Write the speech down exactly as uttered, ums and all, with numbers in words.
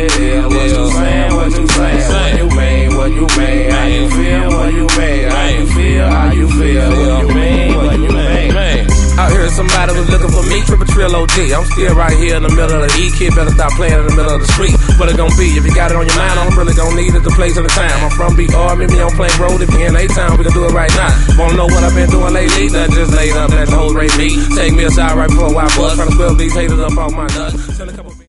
deal? What you saying? What you saying? What you mean? What you mean? How you feel? What you mean? How you feel? How you feel? What you mean? What you mean? Out here, somebody was looking for me, triple trill O G. I'm still right here in the middle of the E. Kid better stop playing in the middle of the street. What it gon' be? If you got it on your mind, all I'm really gon' need is the place and the time. I'm from B R, meet me on Plank Road. If you in A-Town, we can do it right now. Wanna know what I've been doing lately? That just laid up, let the whole rate me. Take me aside right before I bust. Tryna spell these haters up off my nuts.